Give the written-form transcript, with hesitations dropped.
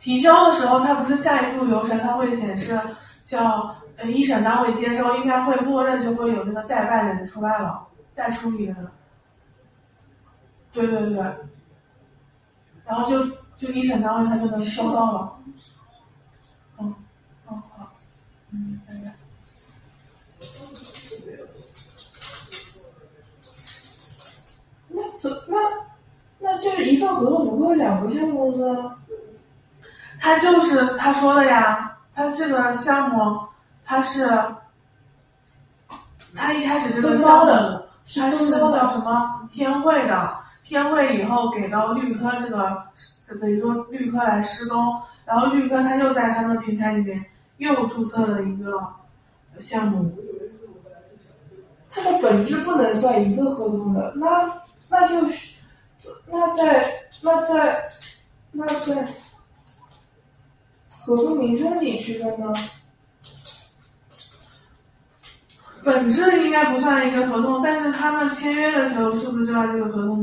提交的时候，它不是下一步流程，它会显示叫一审单位接收，应该会默认就会有那个代办人出来了，代处理人。对对对，然后就一审单位他就能收到了。好，拜拜。 那就是一份合同不会有2个项目公司？ 他就是他说的呀，他这个项目，他一开始这个项目，他是叫什么天汇的，天汇以后给到绿科这个，等于说绿科来施工，然后绿科他又在他们的平台里面又注册了一个项目。 它的本质不能算一个合同的，那就是那在合同名称里区分呢？ 本质应该不算一个合同，但是他们签约的时候是不是就在这个合同